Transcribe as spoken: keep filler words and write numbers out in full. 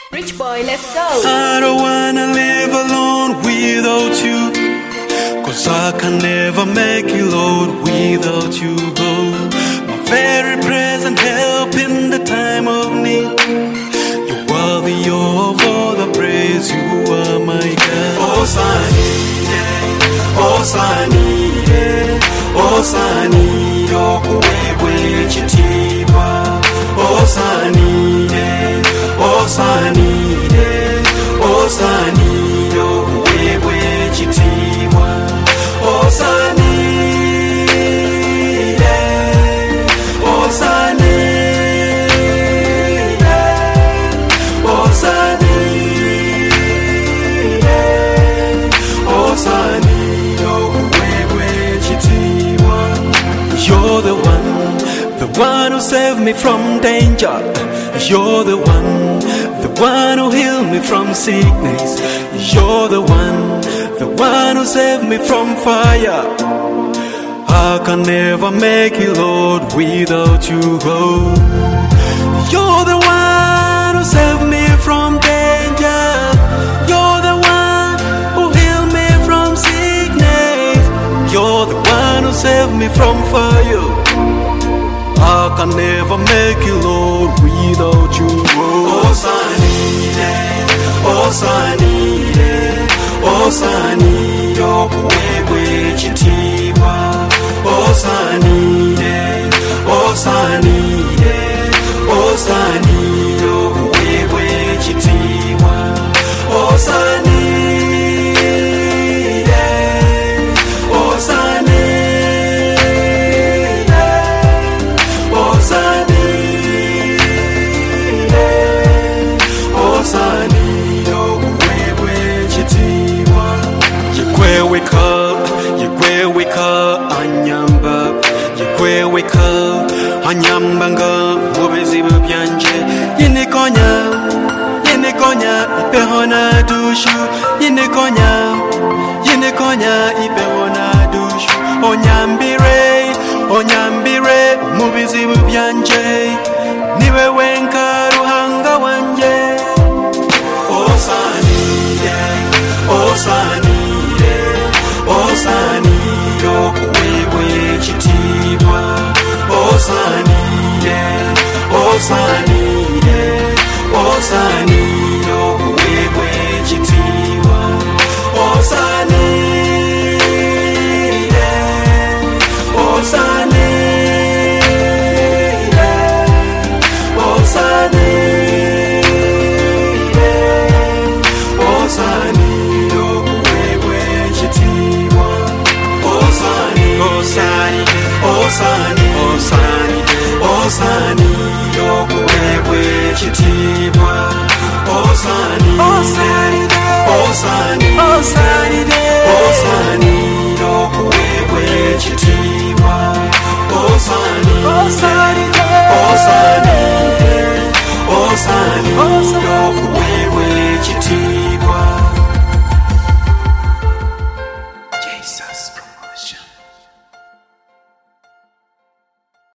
Rich boy, let's go. I don't wanna live alone without you, 'cause I can never make it, Lord, without you, God. My very present help in the time of need. You're worthy of all the praise, you are my God. Oh, Sani, oh, Sani, oh, Sani, oh, Kuwewe Chitiwa. Oh, Sani, oh, Sani, oh, Sani, oh, Kuwewe Chitiwa. Oh, Sani, oh, Sani, oh, Sani, oh, Sani, oh, Kuwewe Chitiwa. You're the one, the one who saved me from danger. You're the one, the one who healed me from sickness. You're the one, the one who saved me from fire. I can never make it, Lord, without you, God. You're the one who saved me from danger. You're the one who healed me from sickness. You're the one who saved me from fire. I can never make it, Lord, without you. Oh, Sani, oh, Sani, oh, Sani, oh, Kuwewe Chitiwa. Oh, Sani, oh, Sani, oh, Sani, oh, Kuwewe Chitiwa. Oh, Sani, oh, Sani. Anyambanga mubizibu byanje yinikonya yinikonya ipehona dushu yinikonya yinikonya ipehona dushu onyambire onyambire mubizibu byanje niwe wenka ruhanga wanje. Oh, Sani, oh, Sani, oh, Sani, oh, Kuwewe Chitiwa. Oh, Sani, oh, Sani, oh, Sani, oh, Kuwewe Chitiwa. Oh, Sani, oh, Sani, oh, Sani, oh, Sani, oh, Kuwewe Chitiwa. Oh, Sani, oh, Sani, oh, Sani. Oh, Sani, oh, Sani, oh, Kuwewe Chitiwa. Oh, Sani, oh, Sani, oh, Sani.